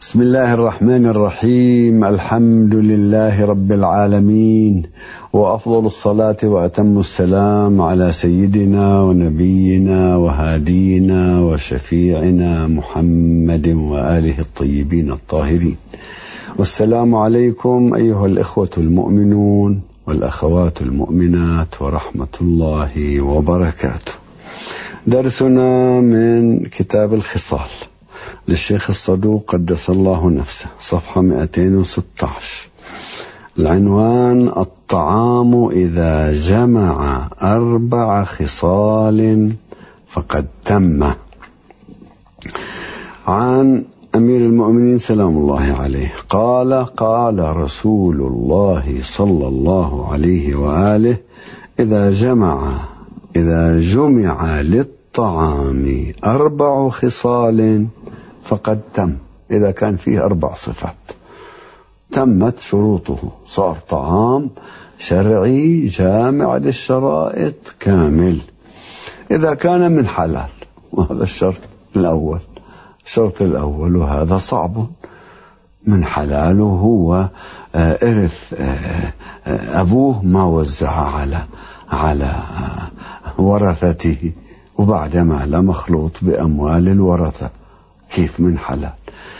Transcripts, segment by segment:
بسم الله الرحمن الرحيم. الحمد لله رب العالمين، وأفضل الصلاة وأتم السلام على سيدنا ونبينا وهادينا وشفيعنا محمد وآله الطيبين الطاهرين. والسلام عليكم أيها الإخوة المؤمنون والأخوات المؤمنات ورحمة الله وبركاته. درسنا من كتاب الخصال للشيخ الصدوق قدس الله نفسه، صفحة 216. العنوان: الطعام إذا جمع 4 خصال فقد تم. عن أمير المؤمنين سلام الله عليه قال: قال رسول الله صلى الله عليه وآله: إذا جمع للطعام 4 خصال فقد تم. إذا كان فيه 4 صفات تمت شروطه، صار طعام شرعي جامع للشرائط كامل. إذا كان من حلال، وهذا الشرط الأول، وهذا صعب. من حلال هو إرث أبوه ما وزع على ورثته، وبعدما لا مخلوط بأموال الورثة. كيف من حلال؟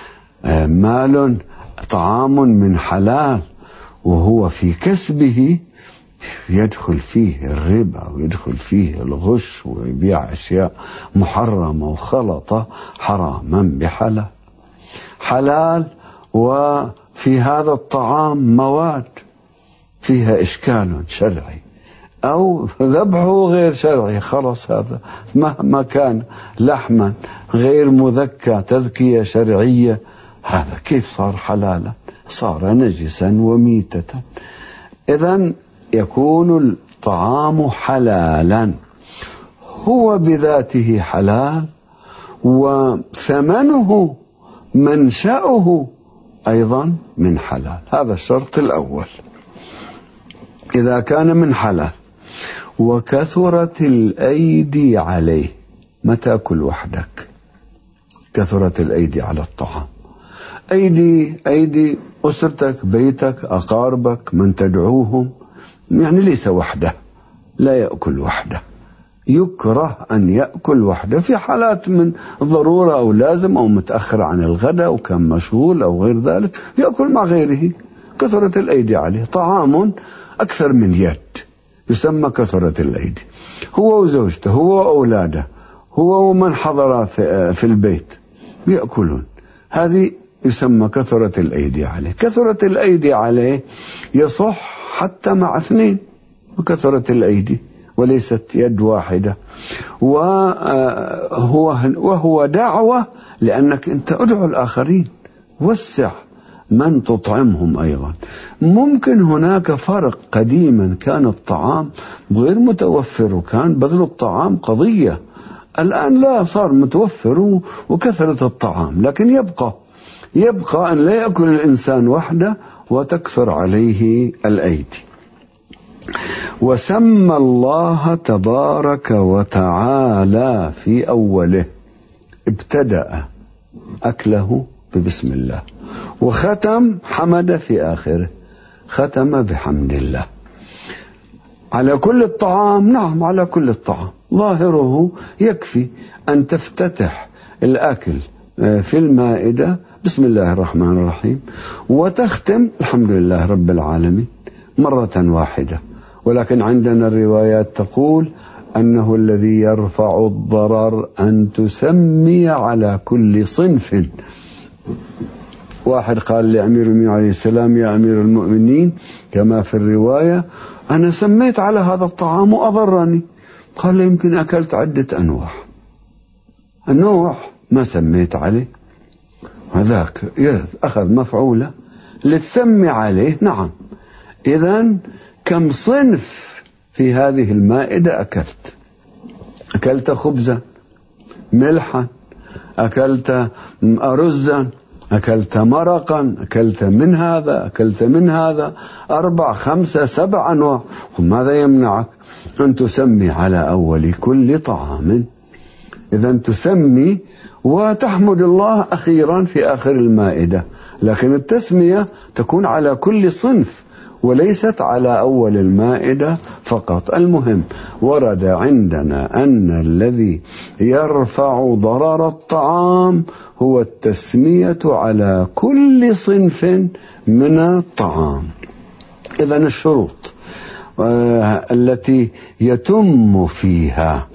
طعام من حلال وهو في كسبه يدخل فيه الربا ويدخل فيه الغش ويبيع أشياء محرمة وخلطة حراما بحلال. حلال وفي هذا الطعام مواد فيها إشكال شرعي أو ذبحه غير شرعي، خلص هذا مهما كان لحما غير مذكى تذكية شرعية، هذا كيف صار حلالا؟ صار نجسا وميتة. إذن يكون الطعام حلالا، هو بذاته حلال، وثمنه منشأه أيضا من حلال. هذا الشرط الأول. إذا كان من حلال وكثرت الأيدي عليه، ما تأكل وحدك، كثرت الأيدي على الطعام، أيدي أسرتك، بيتك، أقاربك، من تدعوهم، يعني ليس وحده، لا يأكل وحده. يكره أن يأكل وحده في حالات من ضرورة أو لازم أو متأخر عن الغداء وكان مشغول أو غير ذلك، يأكل مع غيره. كثرت الأيدي عليه، طعام أكثر من يد يسمى كثرة الأيدي، هو وزوجته، هو وأولاده، هو ومن حضر في البيت يأكلون، هذه يسمى كثرة الأيدي عليه. كثرة الأيدي عليه يصح حتى مع 2 وكثرة الأيدي وليست يد واحدة. وهو دعوة، لأنك أنت أدعو الآخرين، وسع من تطعمهم. أيضا ممكن هناك فرق، قديما كان الطعام غير متوفر وكان بذل الطعام قضية، الآن لا، صار متوفر وكثرة الطعام، لكن يبقى أن لا يأكل الإنسان وحده وتكثر عليه الأيدي. وسمى الله تبارك وتعالى في أوله، ابتدأ أكله ببسم الله، وختم حمد في آخره، ختم بحمد الله على كل الطعام. نعم، على كل الطعام. ظاهره يكفي أن تفتتح الأكل في المائدة بسم الله الرحمن الرحيم، وتختم الحمد لله رب العالمين مرة واحدة. ولكن عندنا الروايات تقول أنه الذي يرفع الضرر أن تسمي على كل صنف. واحد قال لأمير المؤمنين عليه السلام: يا أمير المؤمنين، كما في الرواية، أنا سميت على هذا الطعام وأضرني. قال: يمكن أكلت عدة أنواع ما سميت عليه. هذاك أخذ مفعولة لتسمي عليه. نعم، إذن كم صنف في هذه المائدة أكلت خبزا، ملحا، أكلت أرزا، أكلت مرقا، أكلت من هذا، أكلت من هذا، 4 5 7 أنواع. ماذا يمنعك أن تسمي على أول كل طعام؟ إذن تسمي وتحمد الله أخيرا في آخر المائدة، لكن التسمية تكون على كل صنف وليست على أول المائدة فقط. المهم ورد عندنا أن الذي يرفع ضرر الطعام هو التسمية على كل صنف من الطعام. إذن الشروط التي يتم فيها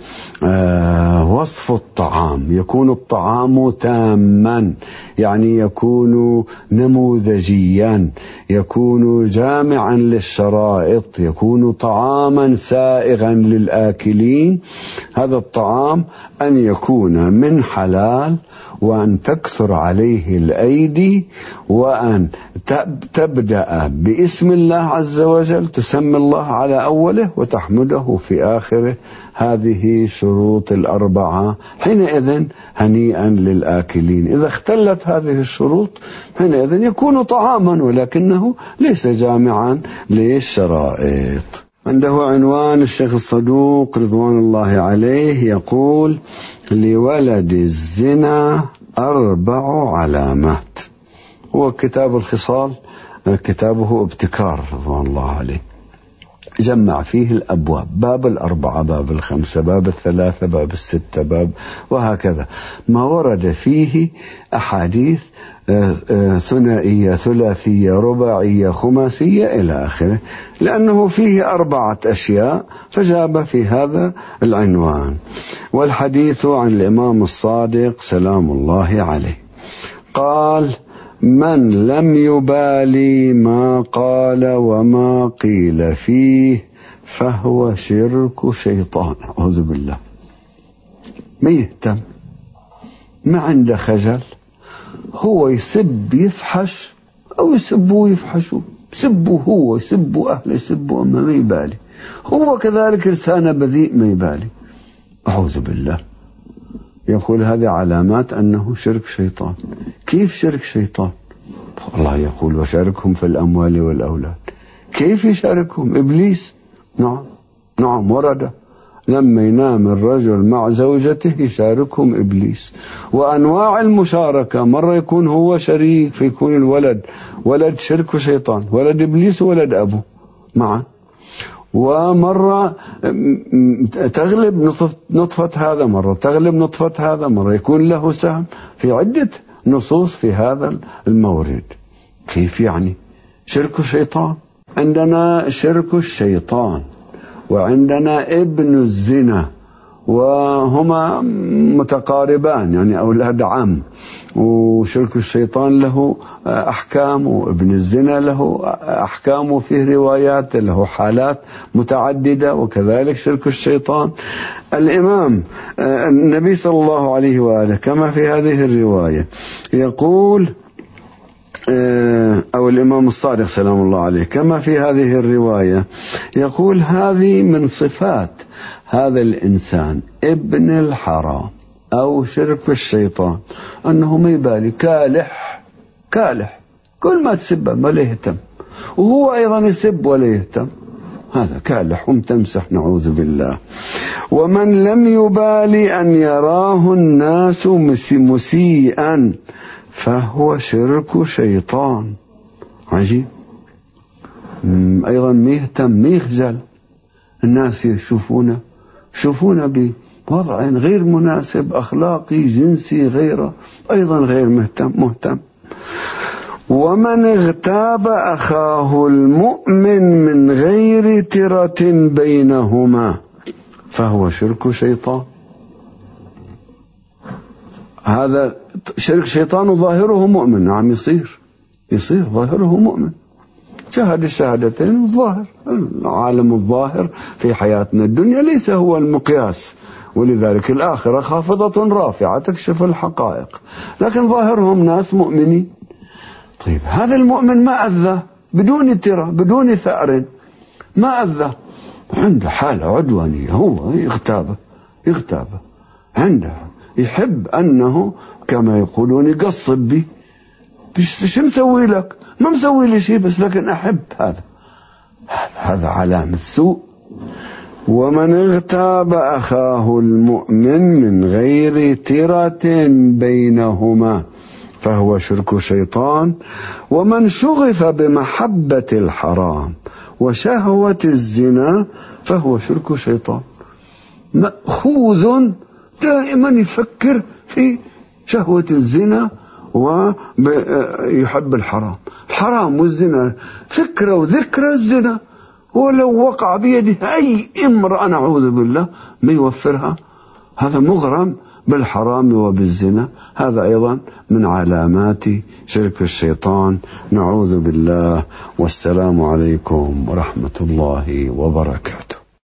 وصف الطعام، يكون الطعام تاما، يعني يكون نموذجيا، يكون جامعا للشرائط، يكون طعاما سائغا للآكلين. هذا الطعام أن يكون من حلال، وأن تكثر عليه الأيدي، وأن تبدأ باسم الله عز وجل، تسمي الله على أوله وتحمده في آخره. هذه شروط الأربعة، حينئذ هنيئا للآكلين. إذا اختلت هذه الشروط حينئذ يكون طعاما ولكنه ليس جامعا للشرائط. عنده عنوان الشيخ الصدوق رضوان الله عليه يقول: لولد الزنا 4 علامات. هو كتاب الخصال، كتابه ابتكار رضوان الله عليه، جمع فيه الأبواب، باب 4، باب 5، باب 3، باب 6، باب، وهكذا. ما ورد فيه أحاديث ثنائية، ثلاثية، رباعية، خماسية إلى آخره، لأنه فيه 4 أشياء فجاب في هذا العنوان. والحديث عن الإمام الصادق سلام الله عليه قال: من لم يبالي ما قال وما قيل فيه فهو شرك شيطان. أعوذ بالله. ما يهتم، ما عنده خجل، هو يسب يفحش أو يسبوا يفحشوا، يسبوا هو، يسبوا أهله، يسبوا أمه، ما يبالي. هو كذلك لسانه بذيء، ما يبالي. أعوذ بالله. يقول هذه علامات أنه شرك شيطان. كيف شرك شيطان؟ الله يقول: وشاركهم في الأموال والأولاد. كيف يشاركهم؟ إبليس. نعم ورد لما ينام الرجل مع زوجته يشاركهم إبليس. وأنواع المشاركة، مرة يكون هو شريك فيكون الولد ولد شرك شيطان، ولد إبليس وولد أبو معا، ومرة تغلب نطفة هذا، مرة تغلب نطفة هذا، مرة يكون له سهم، في عدة نصوص في هذا المورد. كيف يعني شرك الشيطان؟ عندنا شرك الشيطان وعندنا ابن الزنا، وهما متقاربان يعني أولاد عم، وشرك الشيطان له أحكام وابن الزنا له أحكام، وفيه روايات له حالات متعددة، وكذلك شرك الشيطان. الإمام النبي صلى الله عليه وآله كما في هذه الرواية يقول، أو الإمام الصادق سلام الله عليه كما في هذه الرواية يقول: هذه من صفات هذا الإنسان ابن الحرام أو شرك الشيطان، أنه ما يبالي، كالح كل ما تسبه ما له يهتم، وهو أيضا يسب ولا يهتم، هذا كالح ومتمسح، نعوذ بالله. ومن لم يبالي أن يراه الناس مسيئا فهو شرك شيطان. عجيب. أيضا ما يهتم، ما يخجل، الناس يشوفونه بوضع غير مناسب، أخلاقي، جنسي، غيره، أيضا غير مهتم. ومن اغتاب أخاه المؤمن من غير ترة بينهما فهو شرك شيطان. هذا شرك شيطان ظاهره مؤمن. نعم يصير ظاهره مؤمن، شهد الشهادتين الظاهر. العالم الظاهر في حياتنا الدنيا ليس هو المقياس، ولذلك الآخرة خافضة رافعة تكشف الحقائق، لكن ظاهرهم ناس مؤمنين. طيب هذا المؤمن ما أذى، بدون ترى، بدون ثأر، ما أذى، عنده حالة عدوانية، هو يغتابه، عنده يحب أنه كما يقولون يقصب بي، شو مسوي لك؟ ما مسوي لي شيء، بس لكن أحب هذا علامة سوء. ومن اغتاب أخاه المؤمن من غير ترة بينهما فهو شرك شيطان. ومن شغف بمحبة الحرام وشهوة الزنا فهو شرك شيطان. مأخوذ دائما يفكر في شهوة الزنا ويحب الحرام والزنا، فكرة وذكرى الزنا، ولو وقع بيده أي امرأة نعوذ بالله ما يوفرها، هذا مغرم بالحرام وبالزنا. هذا أيضا من علامات شرك الشيطان، نعوذ بالله. والسلام عليكم ورحمة الله وبركاته.